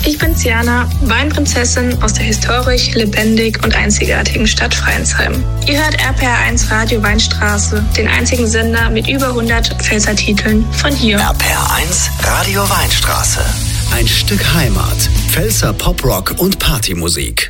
Ich bin Ciana, Weinprinzessin aus der historisch, lebendig und einzigartigen Stadt Freinsheim. Ihr hört RPR1 Radio Weinstraße, den einzigen Sender mit über 100 Pfälzer-Titeln von hier. RPR1 Radio Weinstraße. Ein Stück Heimat. Pfälzer Poprock und Partymusik.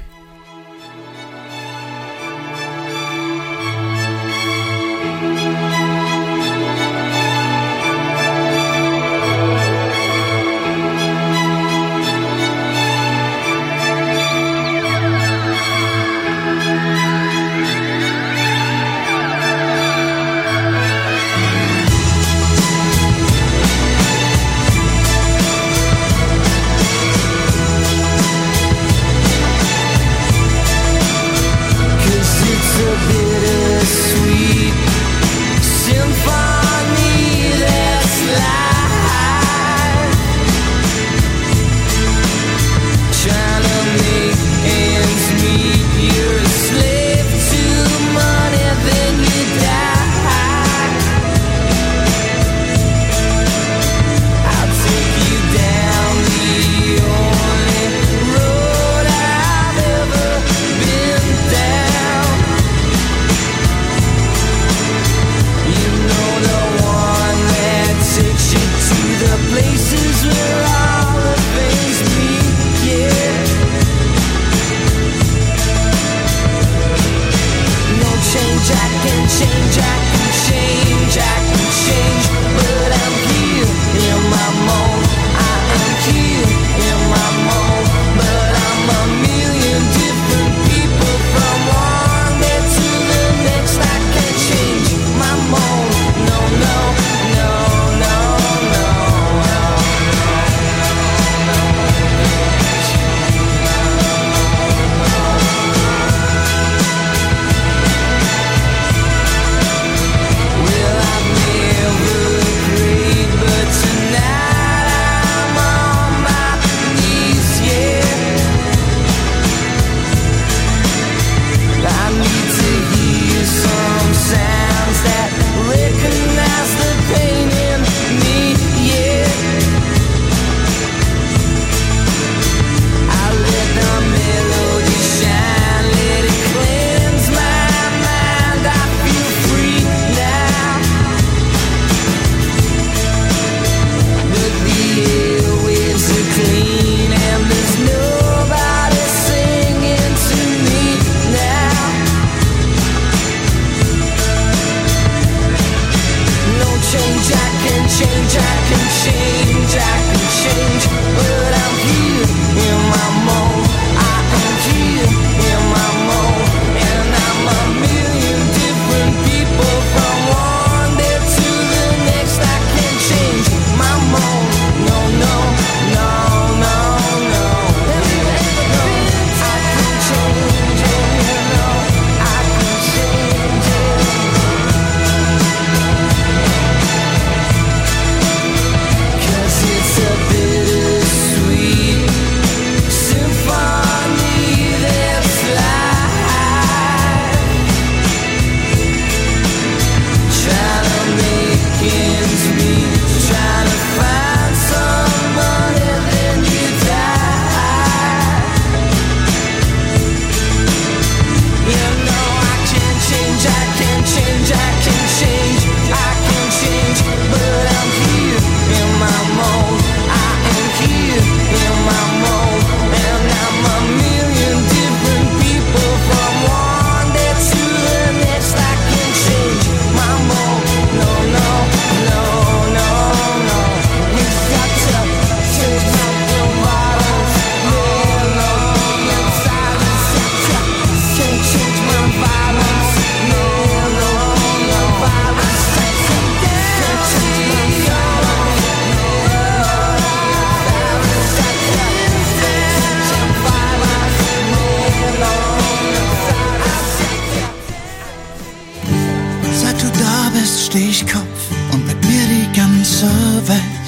steh ich Kopf und mit mir die ganze Welt.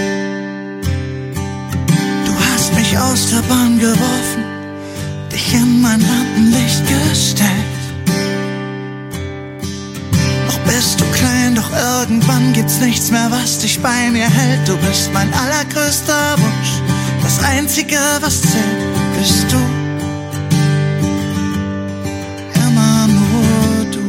Du hast mich aus der Bahn geworfen, dich in mein Lampenlicht gestellt. Noch bist du klein, doch irgendwann gibt's nichts mehr, was dich bei mir hält. Du bist mein allergrößter Wunsch, das Das Einzige, was zählt, bist du. Immer nur du.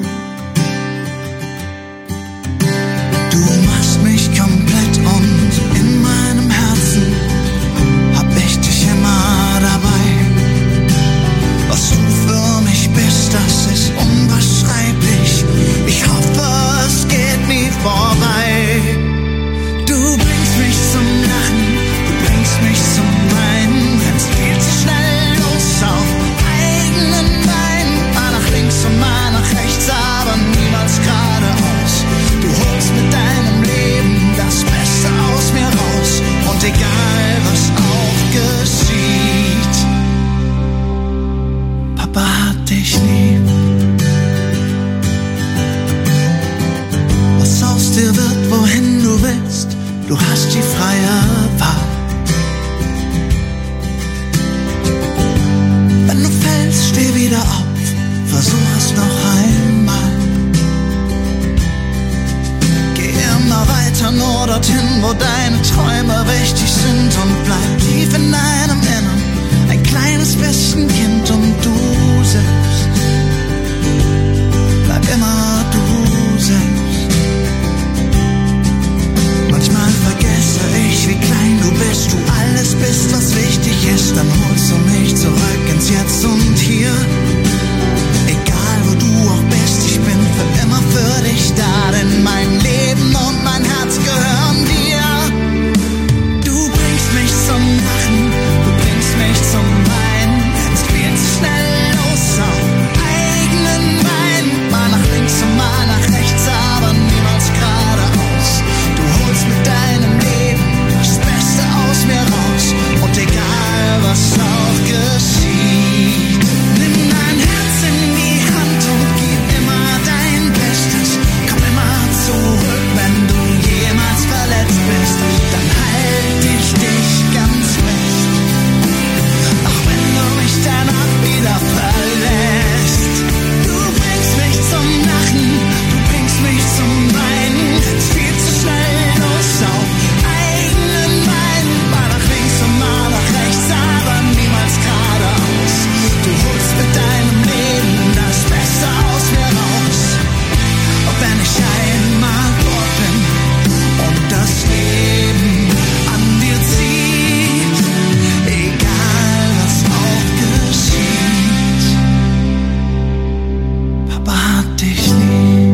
Du machst mich komplett und in meinem Herzen hab ich dich immer dabei. Was du für mich bist, das ist unbeschreiblich. Ich hoffe, es geht nie vorbei. Du bringst mich zum Lachen, du bringst mich zum Weinen, rennst viel zu schnell los auf eigenen Beinen. Mal nach links und mal nach rechts, aber niemals geradeaus. Du holst mit deinem Leben das Beste aus mir raus. Und egal was auch geschieht, Papa hat dich lieb. Was aus dir wird, wohin du willst, du hast die freie Wahl. Wenn du fällst, steh wieder auf, versuch es noch einmal. Geh immer weiter, nur dorthin, wo deine Träume wichtig sind. Und bleib tief in deinem Innern ein kleines bisschen Kind. Und du selbst, bleib immer du selbst. Manchmal vergesse ich, wie klein du bist, du alles bist, was wichtig ist. Dann holst du mich zurück ins Jetzt und Hier. Egal wo du auch bist, ich bin für immer für dich da, denn mein Leben und mein Herz gehören dir. Du bringst mich zum Lachen, du bringst mich zum Weinen, rennst viel zu schnell los auf eigenen Beinen. Mal nach links und mal nach rechts, aber niemals geradeaus. Du holst mit deinem Leben das Beste aus mir raus. Und egal was auch geschieht, nimm dein Herz in die Hand und gib immer dein Bestes. Komm immer zurück, wenn du jemals verletzt bist. Dann halt ich dich ganz fest, auch wenn du mich danach wieder verlässt. Du bringst mich zum Lachen, du bringst mich zum Weinen, rennst viel zu schnell los auf eigenen Beinen. Mal nach links und mal nach rechts, aber niemals geradeaus. Du holst mit deinem Leben das Beste aus mir raus. Und wenn ich einmal dort bin und das Leben an dir zieht, egal was auch geschieht, Papa hat dich lieb.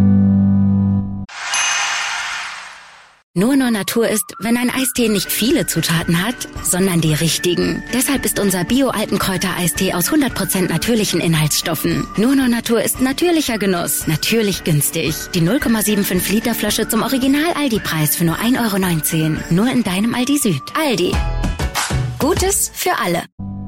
Nur Natur ist, wenn ein Eistee nicht viele Zutaten hat, sondern die richtigen. Deshalb ist unser Bio-Altenkräuter-Eistee aus 100% natürlichen Inhaltsstoffen. Nur Natur ist natürlicher Genuss, natürlich günstig. Die 0,75 Liter Flasche zum Original-Aldi-Preis für nur 1,19 €. Nur in deinem Aldi Süd. Aldi. Gutes für alle.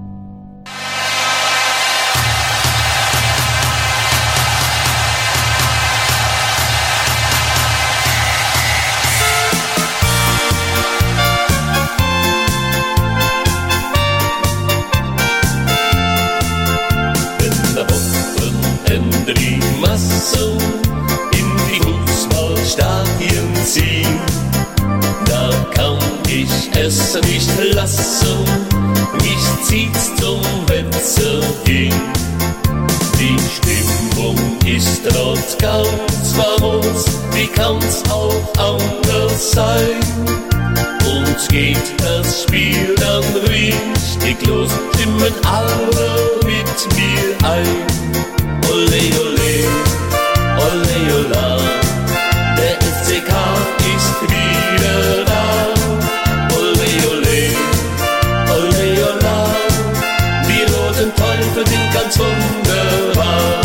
Wochenende die Massen in die Fußballstadien ziehen, da kann ich es nicht lassen, mich zieht's zum Wetzergehen. Die Stimmung ist dort ganz famos, wie kann's auch anders sein? Und geht das Spiel dann richtig los, stimmen alle mit mir ein. Ole, ole, ole, ola, der FCK ist wieder da. Ole, ole, ole, ola, die roten Teufel sind ganz wunderbar.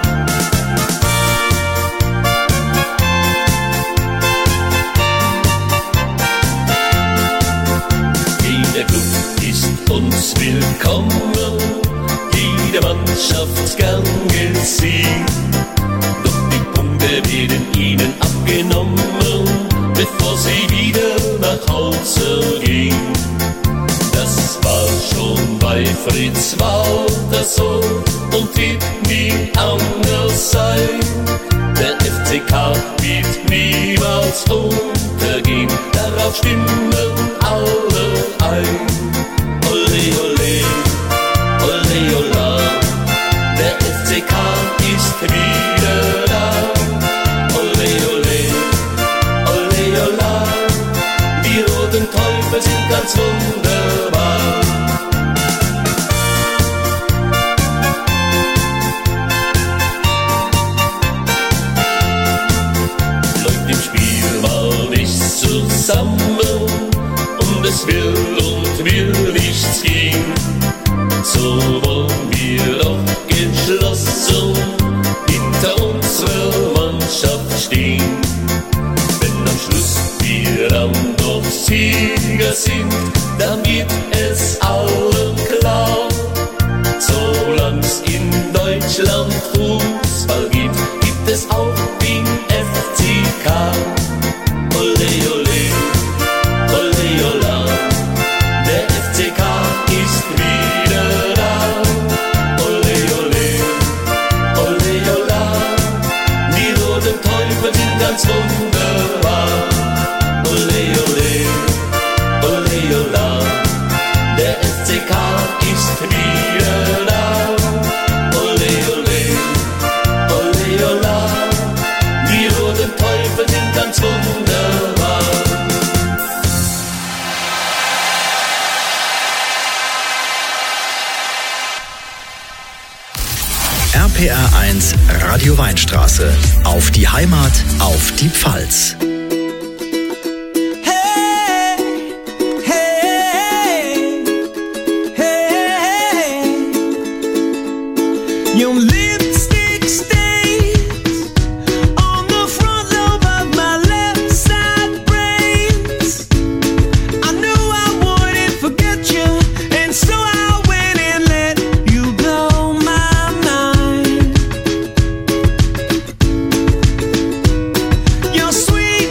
Jeder Club ist uns willkommen, jede Mannschaft gern gesehen. Doch die Punkte werden ihnen abgenommen, bevor sie wieder nach Hause gehen. Das war schon bei Fritz Walter so und wird nie anders sein. Der FCK wird niemals untergehen, darauf stimmen alle ein. ganz wunderbar. Läuft im Spiel mal nichts zusammen und es will nichts gehen, so wollen wir doch entschlossen hinter unserer Mannschaft stehen. Wenn am Schluss wir dann doch Sieger sind, dann wird es allen klar. Solang's in Deutschland Fußball gibt, gibt es auch den FCK. Ole, ole, ole, ola. Der FCK ist wieder da. Ole, ole, ole, ola. Die roten Teufel sind ganz wunderbar. Ole, ole, ole, ola. Der FCK ist wieder da. Ole, ole, ole, ola. Die roten Teufel sind ganz wunderbar. RPR 1 Radio Weinstraße. Auf die Heimat, auf die Pfalz. Your lipstick stains on the front lobe of my left side brains. I knew I wouldn't forget you, and so I went and let you blow my mind. Your sweet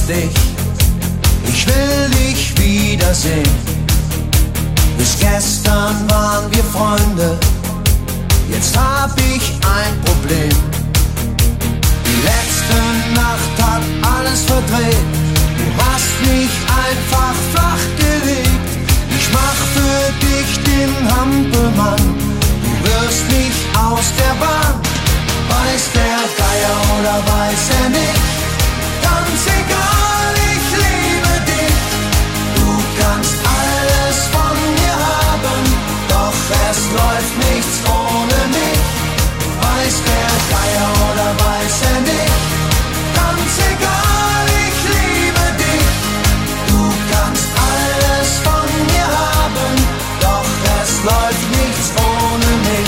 dich. Ich will dich wiedersehen. Bis gestern waren wir Freunde, jetzt hab ich ein Problem. Die letzte Nacht hat alles verdreht. Du hast mich einfach flach gelegt. Ich mach für dich den Hampelmann. Du wirst mich aus der Bahn. Weiß der Geier oder weiß er nicht? Ganz egal, ich liebe dich. Du kannst alles von mir haben, doch es läuft nichts ohne mich. Weiß der Geier oder weiß er nicht? Ganz egal, ich liebe dich. Du kannst alles von mir haben, doch es läuft nichts ohne mich.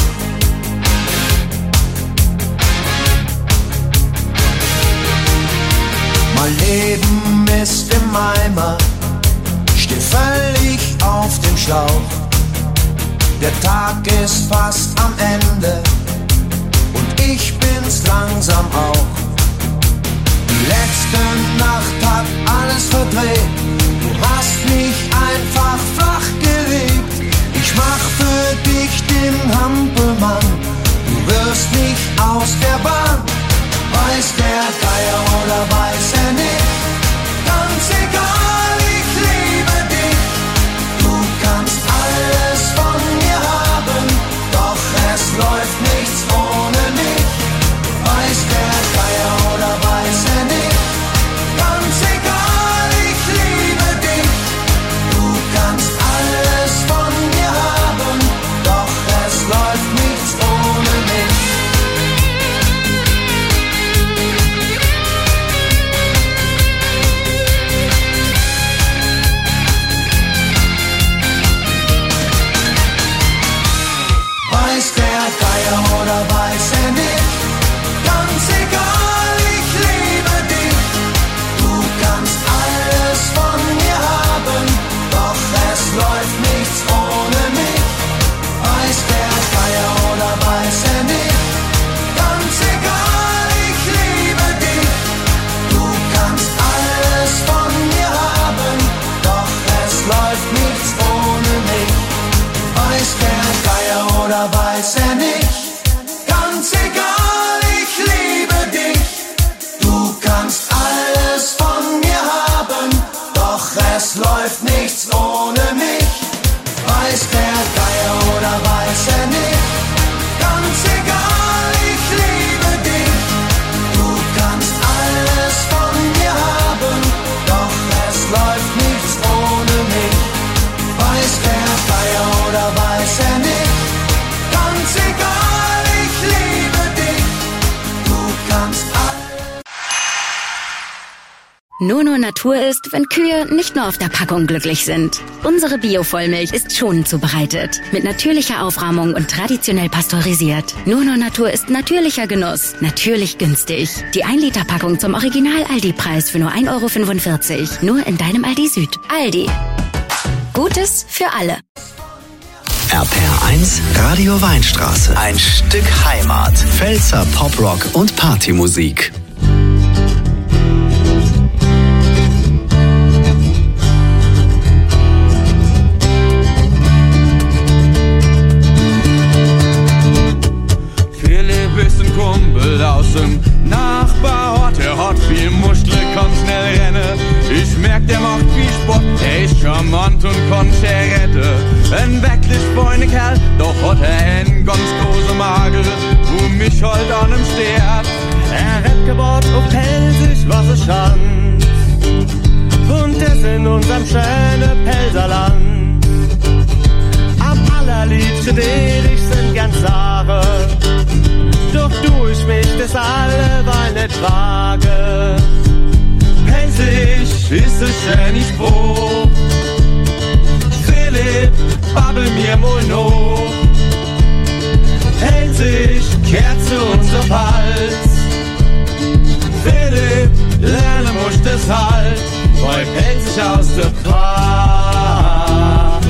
Mein Leben ist im Eimer, steh völlig auf dem Schlauch. Der Tag ist fast am Ende und ich bin's langsam auch. Die letzte Nacht hat alles verdreht. Du hast mich einfach flach gelegt. Ich mach für dich den Hampelmann. Du wirst mich aus der Bahn. Weiß der Geier oder weiß er nicht? Ganz egal, ich liebe dich. Du kannst alles von mir haben, doch es läuft nichts ohne mich. Weiß der Geier oder weiß er nicht? Ganz egal, ich liebe dich. Du kannst alles von mir haben, doch es läuft nichts ohne mich. Weiß der Geier oder weiß er nicht? Ganz egal, ich liebe dich. Du kannst alles von mir haben, doch es läuft nichts ohne mich. Weiß der Geier oder weiß er nicht? Ganz egal, ich liebe dich. Du kannst alles von mir haben, doch es läuft nichts ohne mich. Weiß der Geier oder weiß er nicht? Ganz egal, ich liebe dich. Du kannst alles von mir haben, doch es läuft nichts ohne mich. Weiß der Geier oder weiß er nicht? Ganz egal, ich liebe dich. Du kannst alles von mir haben, doch es läuft nichts ohne mich. Weiß der Geier oder weiß er nicht? Ganz egal, ich liebe dich. Du kannst alles. Nur Natur ist, wenn Kühe nicht nur auf der Packung glücklich sind. Unsere Bio-Vollmilch ist schonend zubereitet, mit natürlicher Aufrahmung und traditionell pasteurisiert. Nur Natur ist natürlicher Genuss, natürlich günstig. Die 1-Liter-Packung zum Original-Aldi-Preis für nur 1,45 €. Nur in deinem Aldi Süd. Aldi. Gutes für alle. RPR1 Radio Weinstraße. Ein Stück Heimat. Pfälzer Poprock und Partymusik. Philipp ist ein Kumpel aus dem Nachbarort. Der hat viel Muschel, kann schnell rennen. Ich merk, der macht viel Sport. Er ist charmant und kann Scherette. Ein wirklich feiner Kerl, doch hat er einen ganz großen Magel, wo mich halt an ihm stört. Er hat gebaut auf Pelzig, was er schanzt. Und das in unserem schönen Pelzerland. Am allerliebsten ich sind ganz Sache. Doch tu ich mich das alleweil nicht wage. Pelzig ist es schön, ich froh. Philipp, babbel mir mal noch. Pelzig kehrt zu unserem Hals. Philipp, lerne muss das halt. Weil Pelzig aus der Pfalz.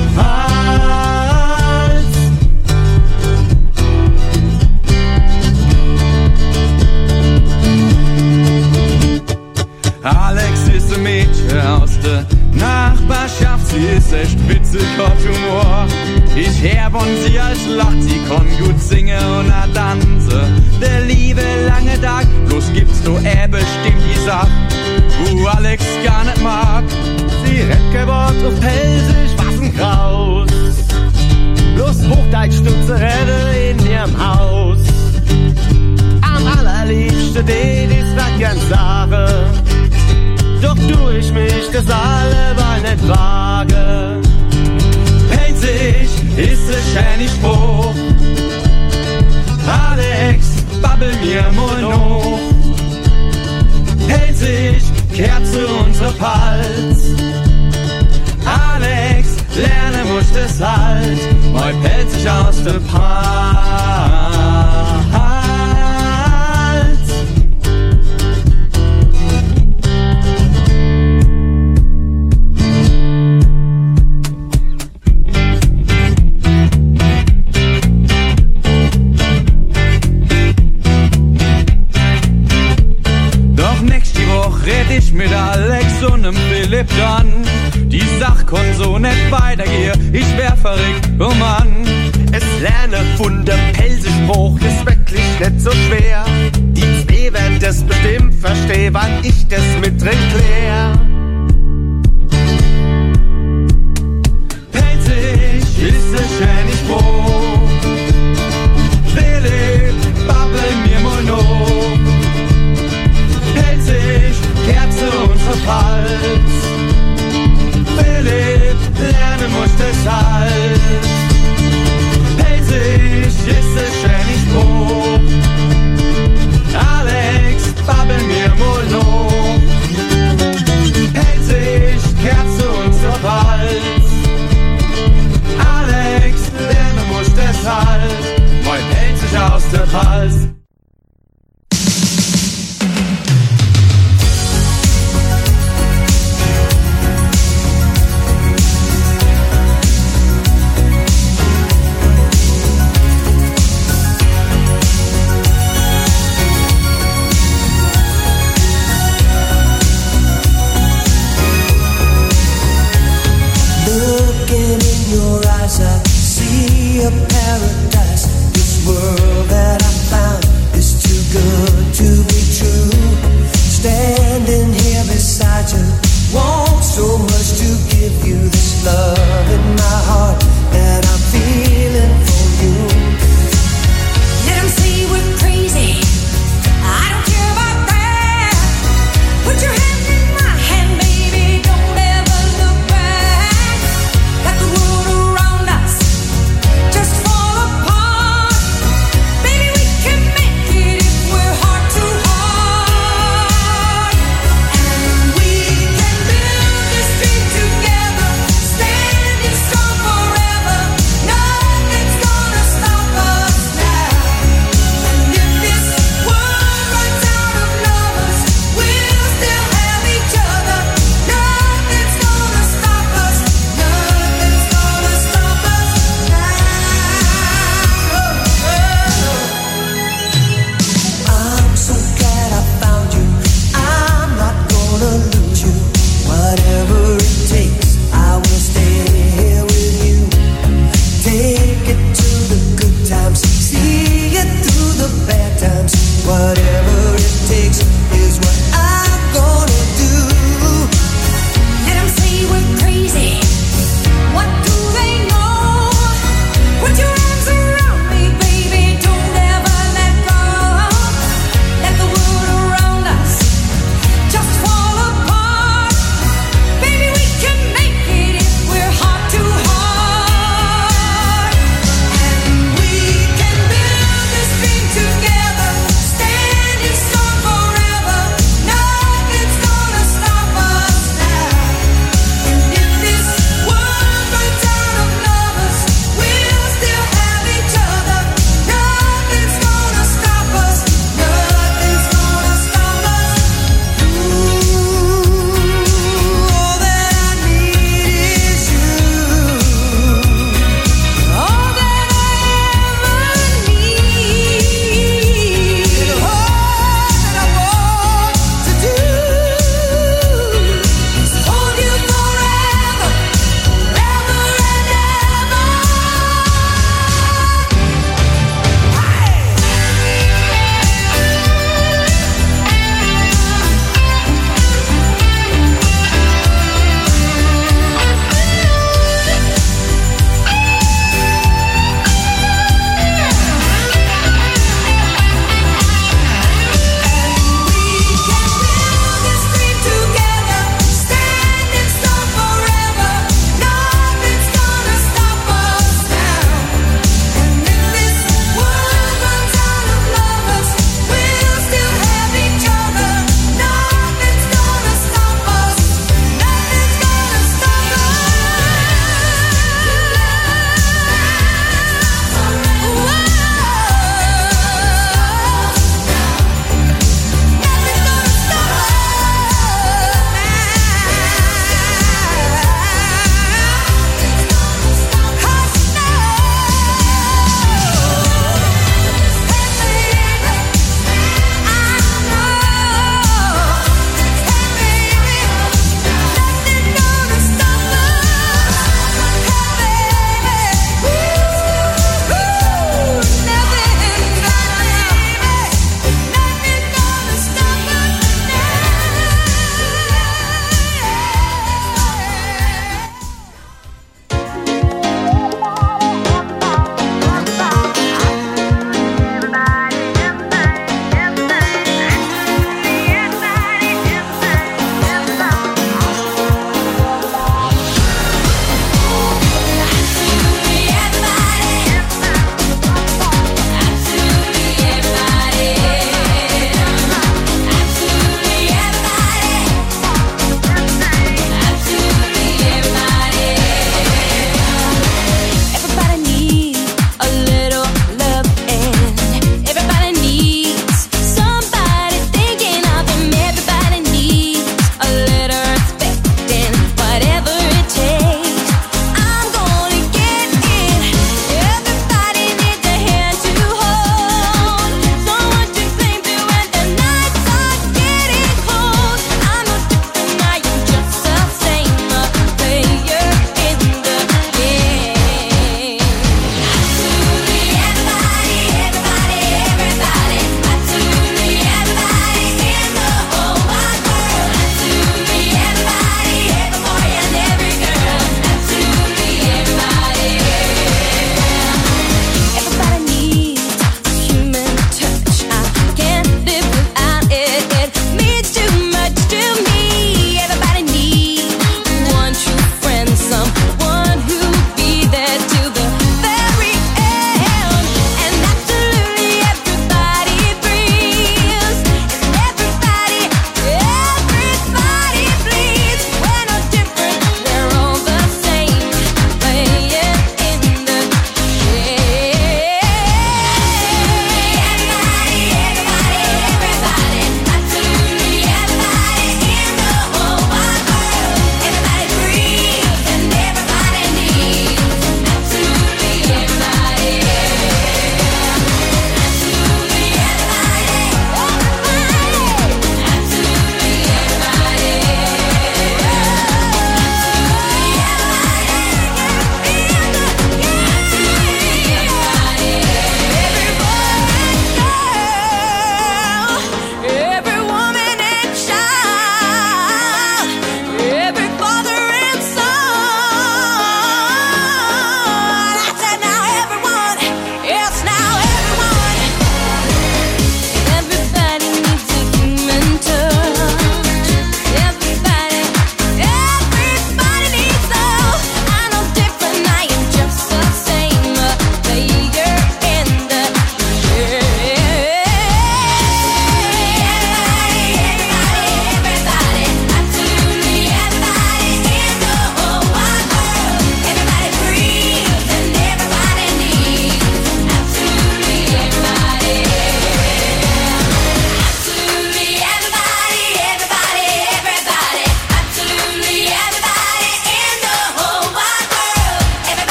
Alex Nachbarschaft, sie ist echt witzig, hat Humor. Ich hör von sie als lacht, sie kann gut singen und a tanze. Der liebe lange Tag, bloß gibt's du bestimmt die Sache, wo Alex gar nicht mag. Sie redt kein Wort auf Pelsisch, was ein Kraus. Bloß Hochdeutsch stutze Rede in ihrem Haus. Am allerliebsten det ist das gern Sache. Doch tu ich mich das alleweil nicht wage. Pelzig ist es schöner Spruch. Alex, babbel mir mal noch. Pelzig kehrt zu unserem Hals. Alex, lernen muss das halt. Mal pelzig aus dem Hals. Red ich mit Alex und dem Philipp dann. Die Sach kann so nicht weitergehen, ich wär verrückt, oh Mann. Es lerne von dem Pelzespruch, ist wirklich nicht so schwer. Die zwei werden das bestimmt verstehen, wann ich das mit drin klär. Pelzig ist es schöner Spruch. Philipp, babbel mir mal noch. Pelzig kehrt zu unserem Hals. Philipp, lernen muss das halt. Pelzig ist es schöner Spruch. Alex, babbel mir mal noch. Pelzig kehrt zu unserem Hals. Alex, lernen muss das halt. Moin Pelzig aus dem Hals. A paradise. This world that I found is too good to be true. Standing here beside you, want so much to give you this love in my heart that I'm feeling for you. Let them say we're crazy, I don't care about that. Put your hand in my hand, baby, don't ever look back. Got the world around us, just fall apart.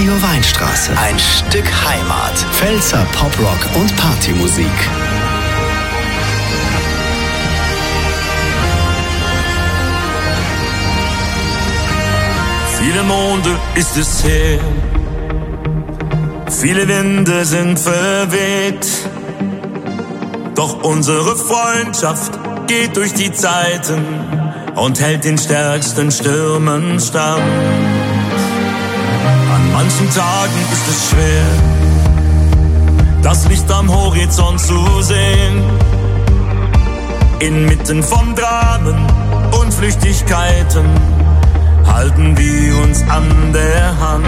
Radio Weinstraße. Ein Stück Heimat. Pfälzer Poprock und Partymusik. Viele Monde ist es her, viele Winde sind verweht, doch unsere Freundschaft geht durch die Zeiten und hält den stärksten Stürmen stand. An manchen Tagen ist es schwer, das Licht am Horizont zu sehen. Inmitten von Dramen und Flüchtigkeiten halten wir uns an der Hand.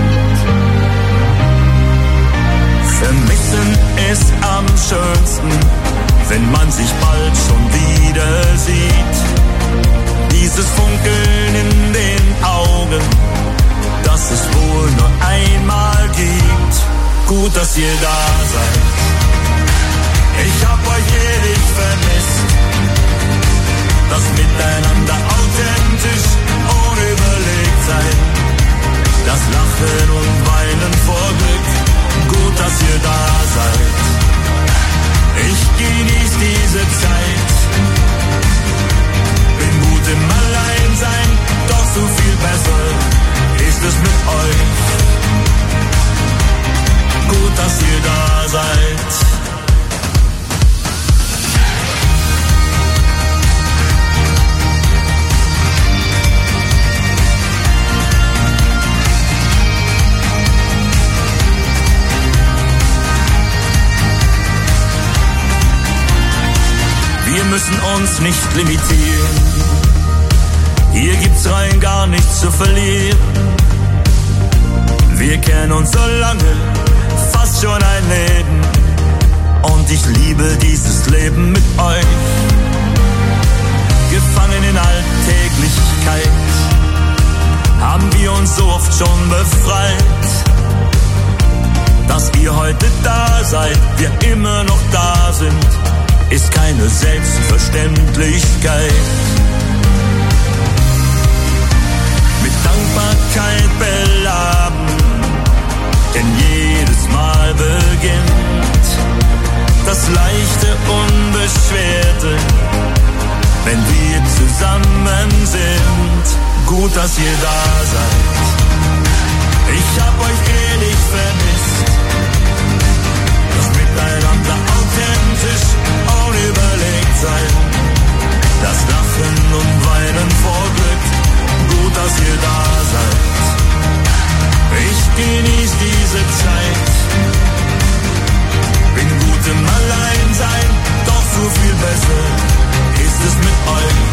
Vermissen ist am schönsten, wenn man sich bald schon wieder sieht. Dieses Funkeln in den Augen, das es wohl nur einmal gibt. Gut, dass ihr da seid. Ich hab euch ewig vermisst. Das Miteinander authentisch, ohne überlegt sein. Das Lachen und Weinen vor Glück. Gut, dass ihr da seid. Ich genieß diese Zeit. Bin gut im Alleinsein, doch so viel besser ist es mit euch. Gut, dass ihr da seid. Wir müssen uns nicht limitieren. Hier gibt's rein gar nichts zu verlieren. Wir kennen uns so lange, fast schon ein Leben. Und ich liebe dieses Leben mit euch. Gefangen in Alltäglichkeit haben wir uns so oft schon befreit. Dass ihr heute da seid, wir immer noch da sind, ist keine Selbstverständlichkeit. Mit Dankbarkeit beladen, denn jedes Mal beginnt das leichte, unbeschwerte, wenn wir zusammen sind. Gut, dass ihr da seid. Ich hab euch ewig vermisst. Das Miteinander authentisch, unüberlegt sein. Das Lachen und Weinen vor Glück. Gut, dass ihr da seid. Ich genieß diese Zeit. Bin gut im Alleinsein, doch so viel besser ist es mit euch.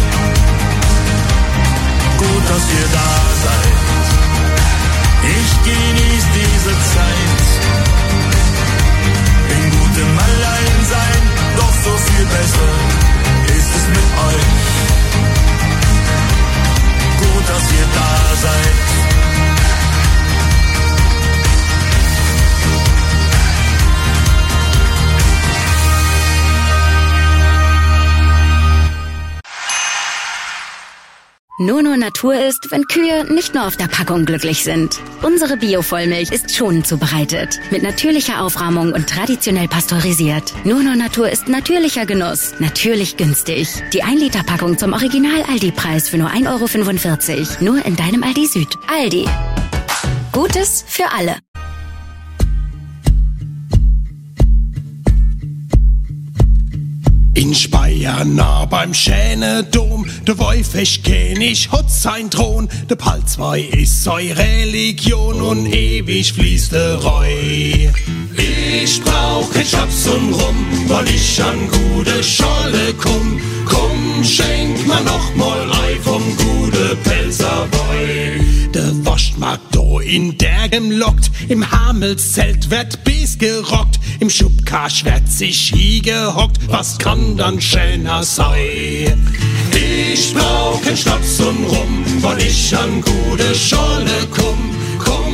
Gut, dass ihr da seid. Ich genieß diese Zeit. Bin gut im Alleinsein, doch so viel besser ist es mit euch. Gut, dass ihr da seid. Nur Natur ist, wenn Kühe nicht nur auf der Packung glücklich sind. Unsere Bio-Vollmilch ist schonend zubereitet, mit natürlicher Aufrahmung und traditionell pasteurisiert. Nur Natur ist natürlicher Genuss, natürlich günstig. Die 1-Liter-Packung zum Original-Aldi-Preis für nur 1,45 €. Nur in deinem Aldi Süd. Aldi. Gutes für alle. In Speyer nah beim Schänedom, der Wolfeschkönig hat sein Thron, der Palzwei ist seine Religion und ewig fließt der Reu. Ich brauch kein Schnaps und Rum, weil ich an gute Scholle komm. Komm, schenk mir noch mal Ei vom gute Pelzerboy. Der Waschmarkt da in Dergem lockt, im Hamelszelt wird bis gerockt, im Schubkasch wird sich hingehockt, was kann dann schöner sein? Ich brauch kein Schnaps und Rum, weil ich an gute Scholle komm. Komm,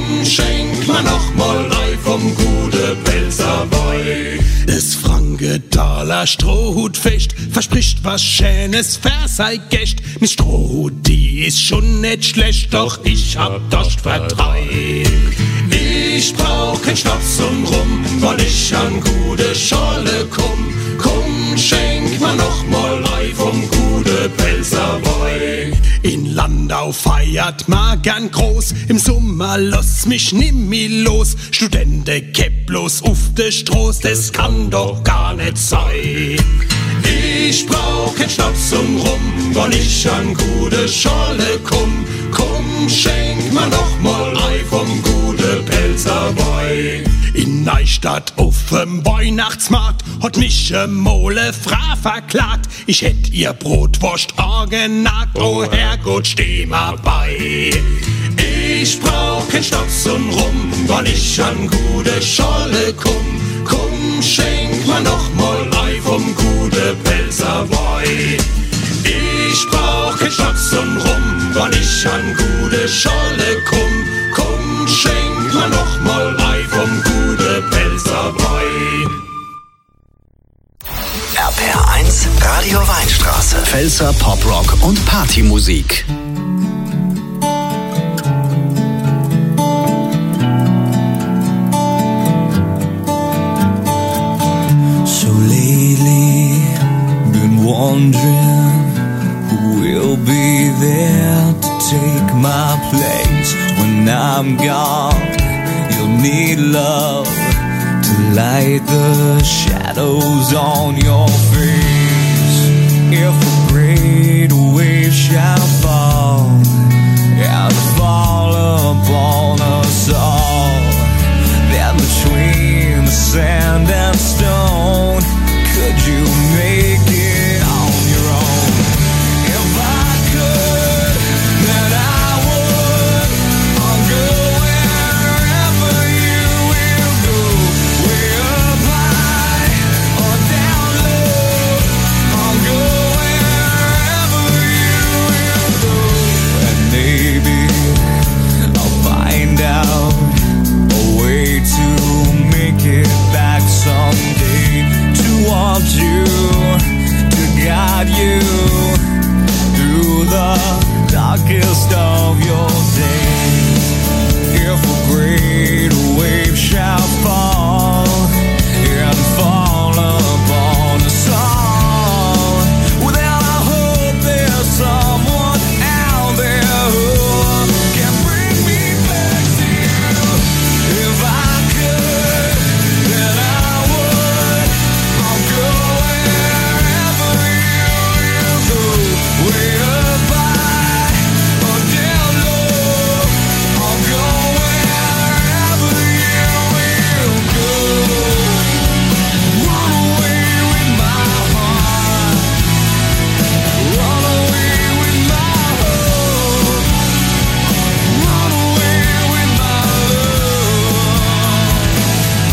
komm, schenk mir noch mal ein vom gute Pelzerboy. Das Frankenthaler Strohhutfest verspricht was Schönes, Verseigächt. Ne Strohhut, die ist schon nicht schlecht, doch ich hab Durstvertreib. Ich brauch kein Schnaps und Rum, weil ich an gute Schale komm. Komm, schenk mir noch mal ein vom gute Pelzerboy. In Landau feiert man gern groß, im Sommer lass mich nimmi los. Studenten kepp bloß auf de Stroß, das kann doch gar nicht sein. Ich brauch kein Schnaps und Rum, weil ich an gute Schale komm. Komm, schenk mir noch mal ein vom gute Pelzerboy. In Neustadt auf'm Weihnachtsmarkt hat mich Mole Frau verklagt. Ich hätt ihr Brotwurst angenagt, oh Herrgott, steh mal bei. Ich brauch kein Schnaps und Rum, weil ich an gute Scholle komm. Komm, schenk mir noch mal ein vom gute Pelzerboy. Ich brauch kein Schnaps und Rum, weil ich an gute Scholle komm. Komm, schenk mir noch mal ein vom gute Pelzerboy. RPR1 Radio Weinstraße. Pfälzer Poprock und Partymusik. So lately, been wondering who will be there to take my place when I'm gone. You'll need love to light the shadows on your face. If a great wave shall fall and fall upon us all, then between the sand and stone, could you make it on your own? If I could, then I would. I'll go wherever you will go, way up high or down low. I'll go wherever you will go, and maybe I'll find out a way to make it back someday, to want you, to guide you through the darkest of your days. If a great wave shall fall and fall upon us all, well, then I hope there's someone out there who can bring me back to you. If I could, then I would. I'll go wherever you will go, way up high or down low. I'll go wherever you will go. Run away with my heart, run away with my hope, run away with my love.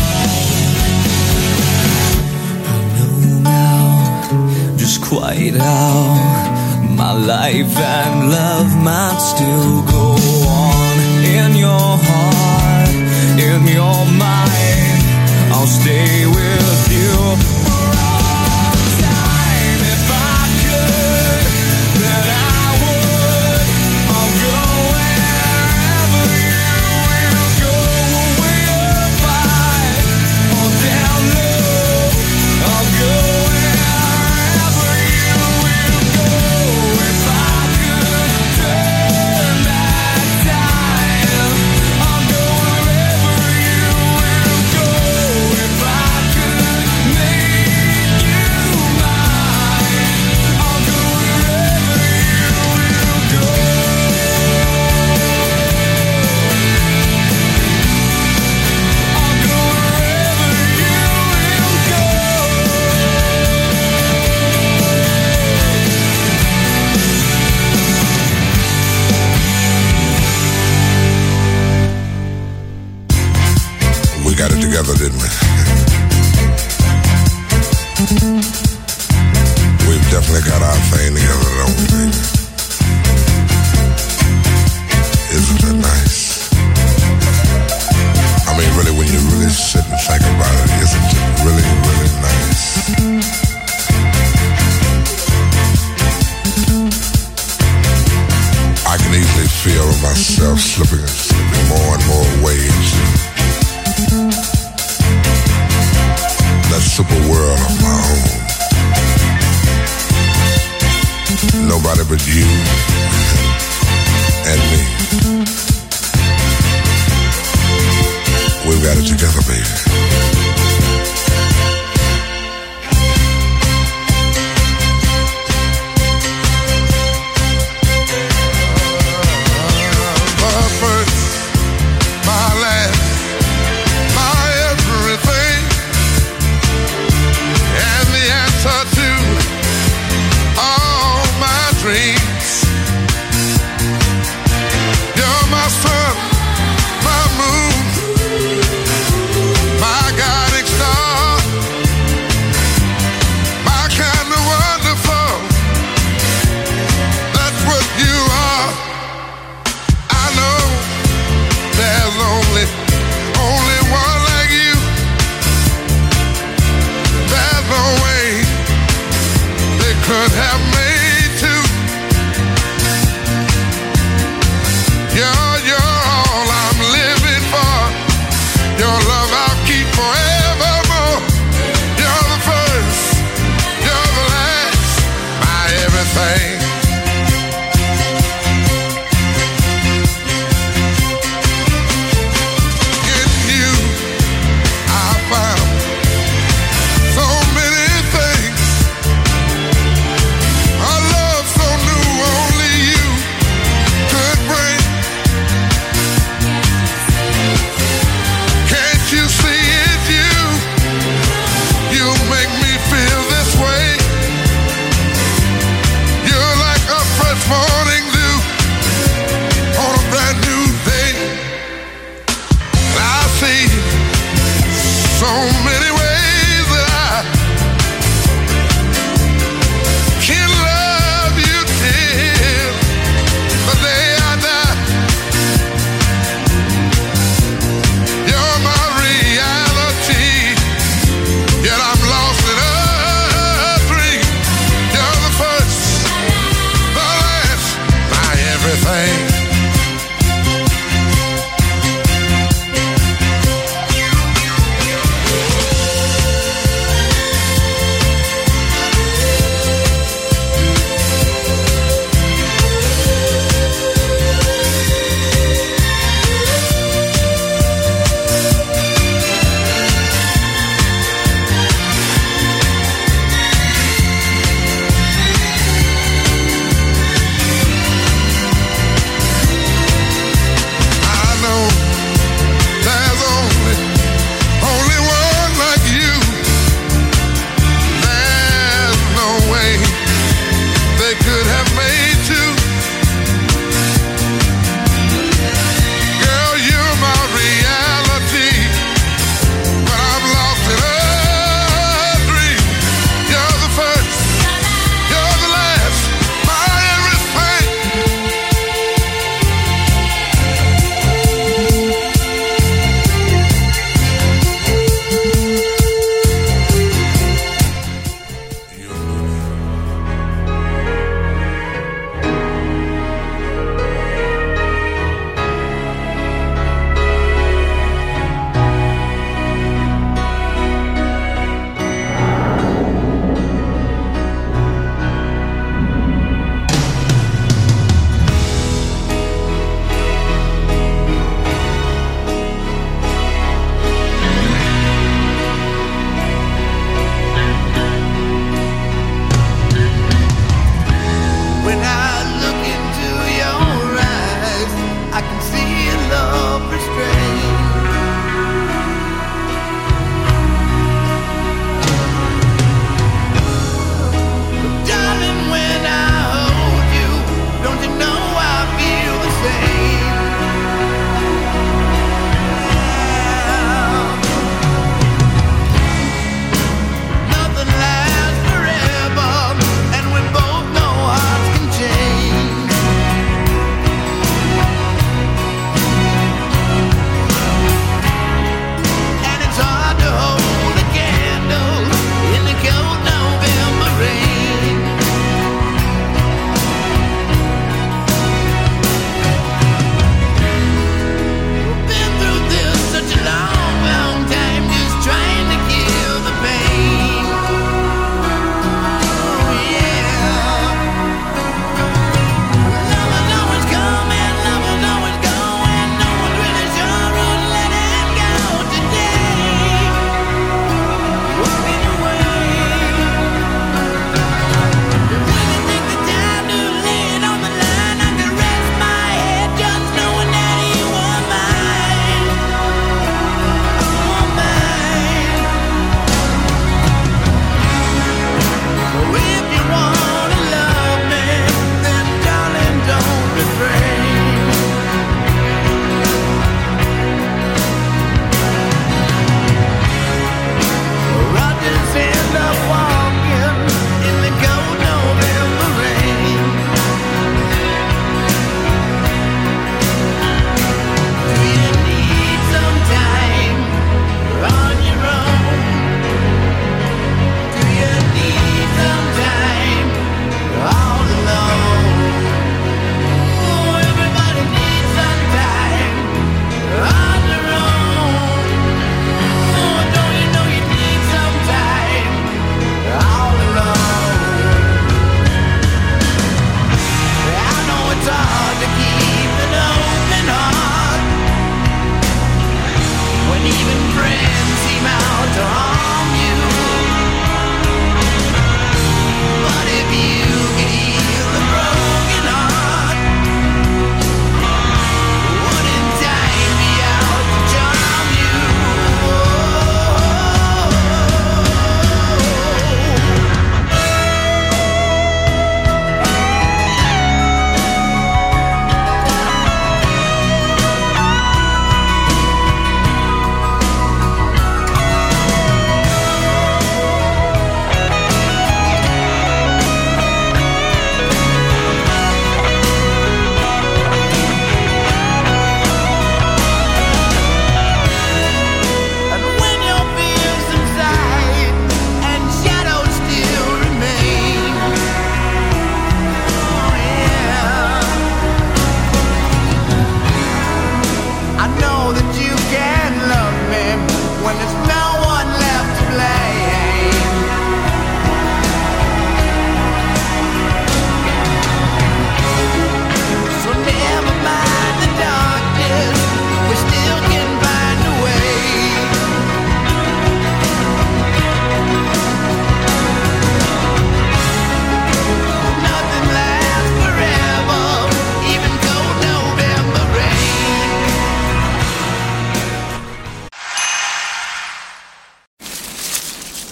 I know now just quite how my life and love might still go on. In your heart, in your mind, I'll stay with you for all time. If I could, then I would. I'll go wherever you will go, way up high or down low. I'll go wherever you will go. If I could turn back time, I'll go wherever you will go. If I could make you mine, I'll go wherever you will go. I'll go wherever you will go. We got it together, didn't we? We've definitely got our thing together, don't we, baby? Isn't that nice? myself slipping and slipping more and more ways. That super world of my own. Nobody but you and me. We've got it together, baby.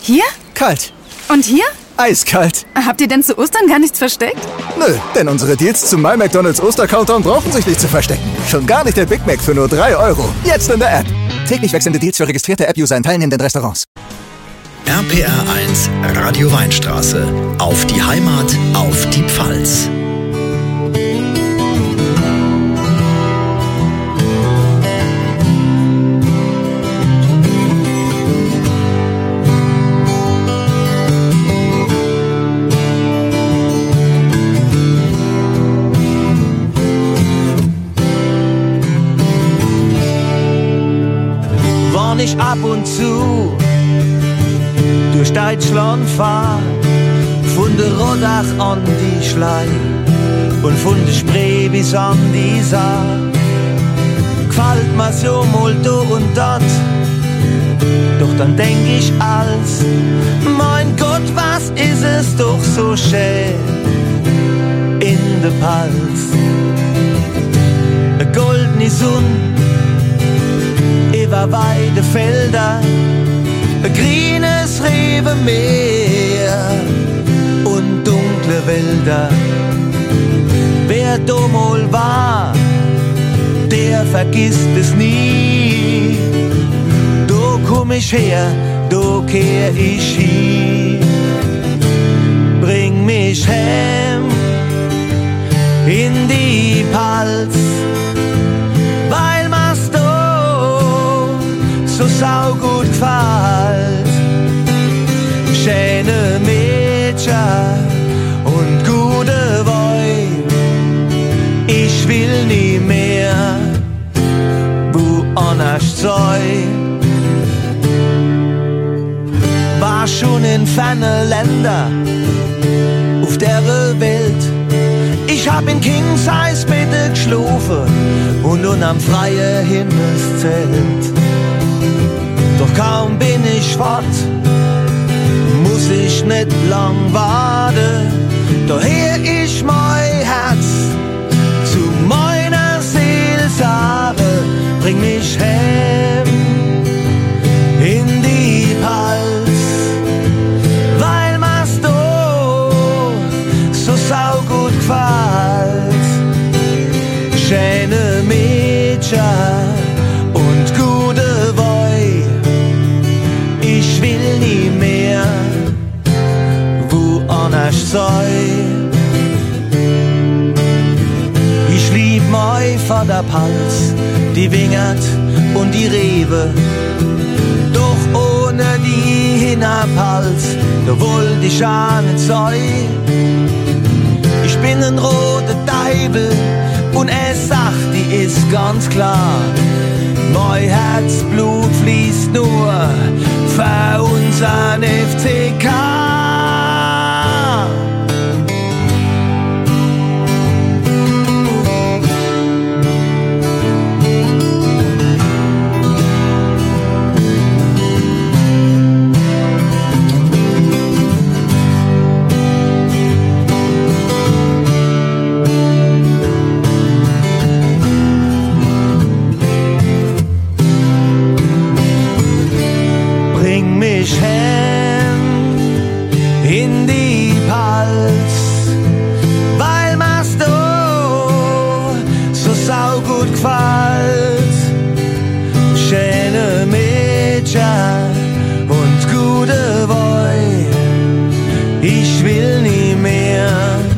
Hier? Kalt. Und hier? Eiskalt. Habt ihr denn zu Ostern gar nichts versteckt? Nö, denn unsere Deals zum My McDonald's Oster-Countdown brauchen sich nicht zu verstecken. Schon gar nicht der Big Mac für nur 3 €. Jetzt in der App. Täglich wechselnde Deals für registrierte App-User in teilnehmenden Restaurants. RPR 1, Radio Weinstraße. Auf die Heimat, auf die Pfalz. Wann ich ab und zu durch Deutschland fahr, von der Rodach an die Schlei und von der Spree bis an die Saar, gefällt mir so mal do und dat, doch dann denk ich als, mein Gott, was ist es doch so schön in der Pfalz. A goldene Sonne über weite Felder, ein grünes Rebenmeer und dunkle Wälder. Wer da mal war, der vergisst es nie. Da komm ich her, da kehr ich hin. Bring mich heim in die Pfalz, weil mir's da so saugut gefällt. Schöne Mädchen und gute Weib, ich will nie mehr woanders sein. War schon in fernen Ländern auf der Welt. Ich hab in King-Size-Bette geschlafen und nun am freien Himmelszelt. Doch kaum bin ich fort, muss ich nicht lang warten. Daher ich mein Herz zu meiner Seelsorge, bring mich heim in die Pfalz, weil mir's da so saugut gefällt. Schöne Mädchen und gute Weib, ich will nie mehr woanders sein. Ich lieb mein Vaterpalz, die Wingert und die Rewe. Doch ohne die Hinterpalz, da wollt ich auch nicht sein. Ich bin ein roter Teufel und es sagt, die ist ganz klar. Mein Herzblut fließt nur für unseren FCK. Bring mich heim in die Pfalz, weil mir's da so saugut gefällt. Schöne Mädchen und gute Weib, ich will nie mehr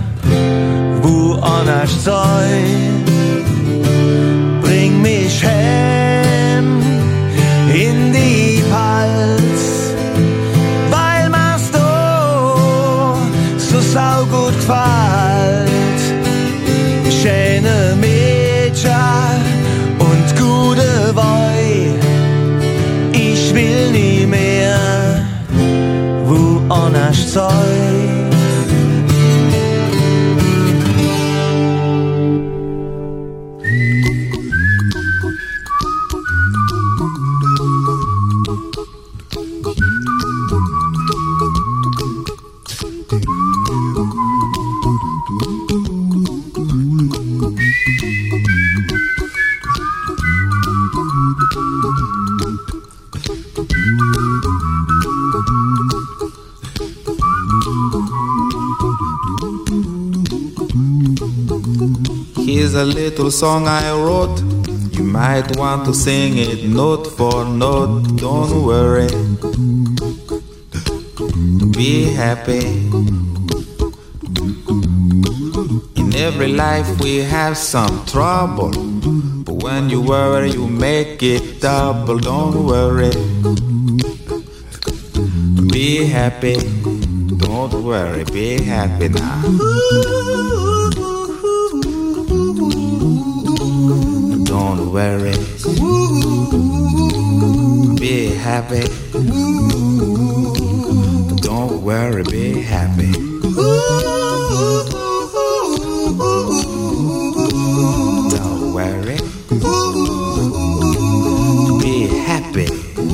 woanders sein. Bring mich heim in die Pfalz, weil mir's da so saugut gefällt. Schöne Mädchen und gute Weib, ich will nie mehr woanders sein. is a little song I wrote. You might want to sing it note for note. Don't worry, be happy. In every life we have some trouble, but when you worry you make it double. Don't worry, be happy. Don't worry, be happy now. Don't worry, be happy. Don't worry, be happy. Don't worry, be happy.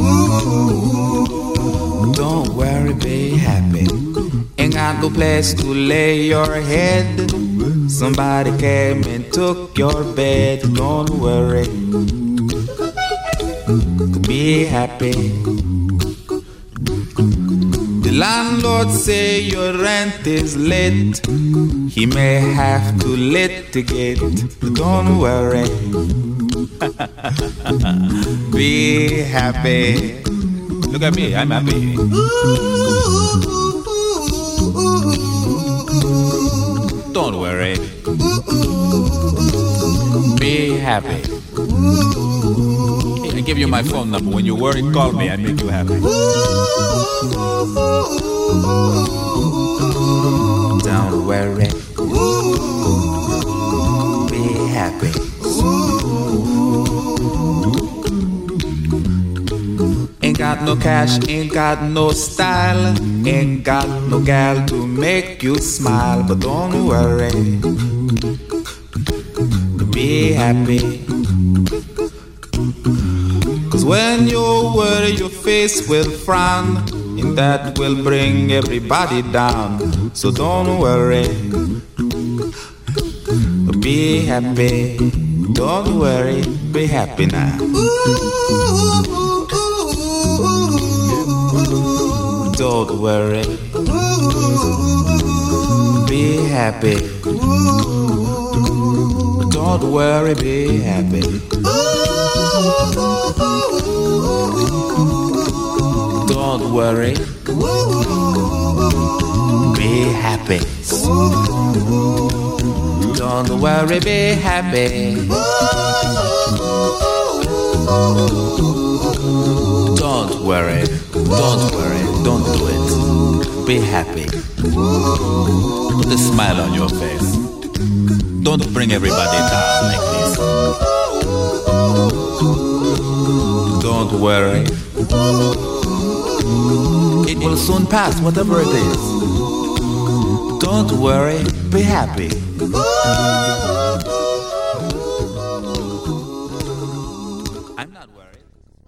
Don't worry, be happy. Ain't got no place to lay your head. Somebody came and took your bed. Don't worry, be happy. The landlord say your rent is late. He may have to litigate. Don't worry, be happy. Look at me, I'm happy. Don't worry, be happy. I give you my phone number. When you worry, call me. I make you happy. Don't worry, be happy. Ain't got no cash, ain't got no style, ain't got no gal to make you smile. But don't worry, be happy. Cause when you worry your face will frown, and that will bring everybody down. So don't worry, be happy. Don't worry, be happy now. Don't worry, be happy. Don't worry, be happy. Don't worry, be happy. Don't worry, be happy. Don't worry, don't do it. Be happy. Put a smile on your face. Don't bring everybody down like this. Don't worry, it will soon pass, whatever it is. Don't worry, be happy. I'm not worried.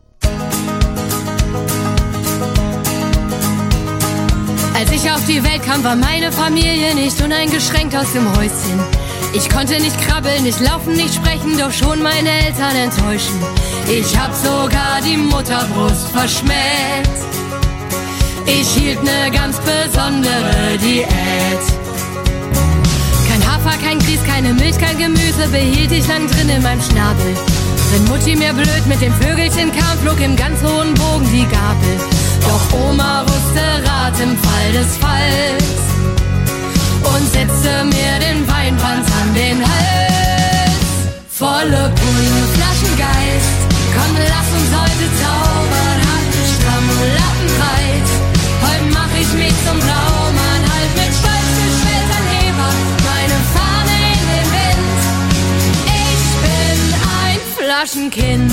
Als ich auf die Welt kam, war meine Familie nicht uneingeschränkt aus dem Häuschen. Ich konnte nicht krabbeln, nicht laufen, nicht sprechen, doch schon meine Eltern enttäuschen. Ich hab sogar die Mutterbrust verschmäht. Ich hielt ne ganz besondere Diät. Kein Hafer, kein Grieß, keine Milch, kein Gemüse behielt ich lang drin in meinem Schnabel. Wenn Mutti mir blöd mit dem Vögelchen kam, flog im ganz hohen Bogen die Gabel. Doch Oma wusste Rat im Fall des Falls und setzte mir den Weinbrand an den Hals. Volle Pulle, Flaschengeist, komm, lass uns heute zaubern. Hacken stramm, Lappen breit, heute mach ich mich zum Blaumann. Halt mit stolz geschwellten Heber meine Fahne in den Wind. Ich bin ein Flaschenkind.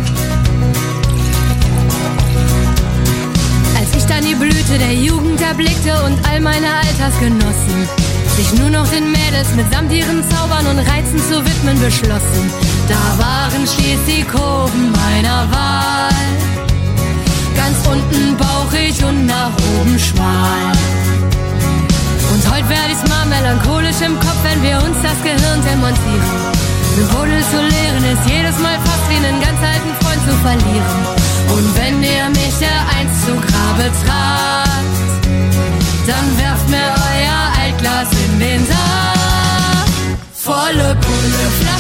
Als ich dann die Blüte der Jugend erblickte und all meine Altersgenossen sich nur noch den Mädels mitsamt ihren Zaubern und Reizen zu widmen beschlossen, da waren stets die Kurven meiner Wahl. Ganz unten bauchig und nach oben schmal. Und heute werd ich's mal melancholisch im Kopf, wenn wir uns das Gehirn demontieren. Ne Buddel zu leeren ist jedes Mal fast wie einen ganz alten Freund zu verlieren. Und wenn ihr mich dereinst zu Grabe tragt, dann werft mir euer Altglas in den Sarg. Volle Pulle,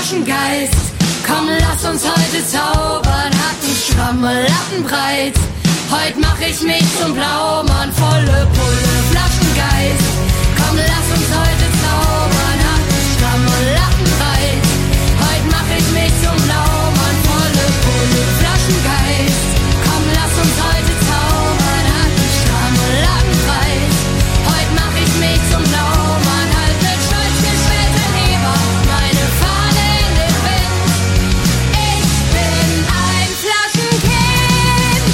Flaschengeist. Komm, lass uns heute zaubern, Hacken, stramme, Lattenbreit. Heute mach ich mich zum Blaumann, volle Pulle, Flaschengeist. Komm, lass uns heute zaubern, Hacken, stramme, Lattenbreit. Heute mach ich mich zum Blaumann, volle Pulle, Flaschengeist. Komm, lass uns heute zaubern, Hacken, stramme, Lattenbreit. Heute mach ich mich zum Blaumann, halt mit stolz geschwellten Heber meine Fahne in den Wind. Ich bin ein Flaschenkind.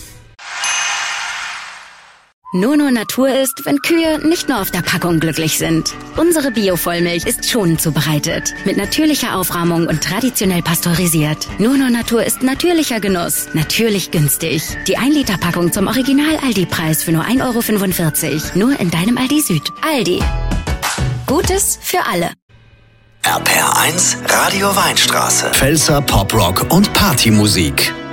Nur Natur ist, wenn Kühe nicht nur auf der Packung glücklich sind. Unsere Bio-Vollmilch ist schonend zubereitet, mit natürlicher Aufrahmung und traditionell pasteurisiert. Nur Natur ist natürlicher Genuss, natürlich günstig. Die 1-Liter-Packung zum Original-Aldi-Preis für nur 1,45 €. Nur in deinem Aldi Süd. Aldi. Gutes für alle. RPR 1 Radio Weinstraße. Pfälzer Poprock und Partymusik.